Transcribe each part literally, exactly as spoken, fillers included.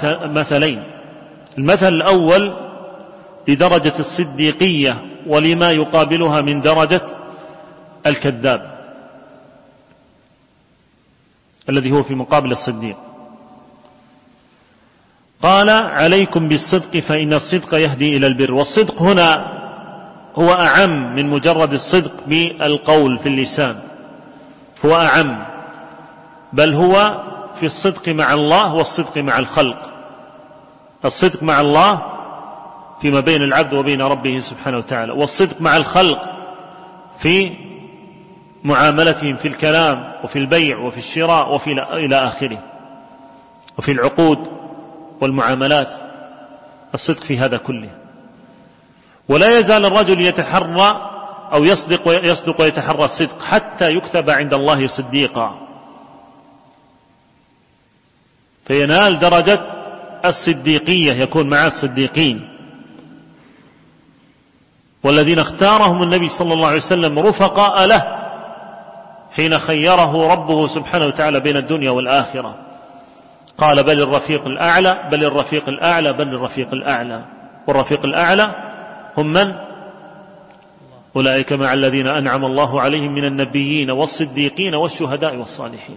مثلين. المثل الأول لدرجة الصديقية ولما يقابلها من درجة الكذاب الذي هو في مقابل الصديق. قال: عليكم بالصدق فإن الصدق يهدي إلى البر. والصدق هنا هو أعم من مجرد الصدق بالقول في اللسان، هو أعم، بل هو في الصدق مع الله والصدق مع الخلق. الصدق مع الله فيما بين العبد وبين ربه سبحانه وتعالى، والصدق مع الخلق في معاملتهم في الكلام وفي البيع وفي الشراء وفي إلى آخره، وفي العقود والمعاملات، الصدق في هذا كله. ولا يزال الرجل يتحرى أو يصدق ويصدق ويتحرى الصدق حتى يكتب عند الله صديقا، فينال درجة الصديقية، يكون مع الصديقين والذين اختارهم النبي صلى الله عليه وسلم رفقاء له حين خيره ربه سبحانه وتعالى بين الدنيا والآخرة. قال: بل الرفيق الأعلى، بل الرفيق الأعلى، بل الرفيق الأعلى. والرفيق الأعلى هم من؟ أولئك مع الذين أنعم الله عليهم من النبيين والصديقين والشهداء والصالحين.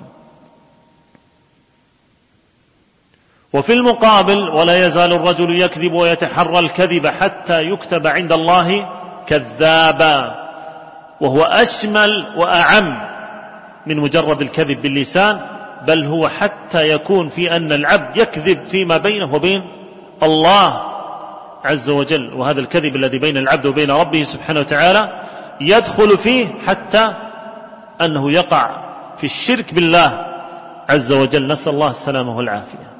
وفي المقابل: ولا يزال الرجل يكذب ويتحرى الكذب حتى يكتب عند الله كذابا، وهو أشمل وأعم من مجرد الكذب باللسان، بل هو حتى يكون في أن العبد يكذب فيما بينه وبين الله عز وجل. وهذا الكذب الذي بين العبد وبين ربه سبحانه وتعالى يدخل فيه حتى أنه يقع في الشرك بالله عز وجل، نسأل الله السلامة والعافية.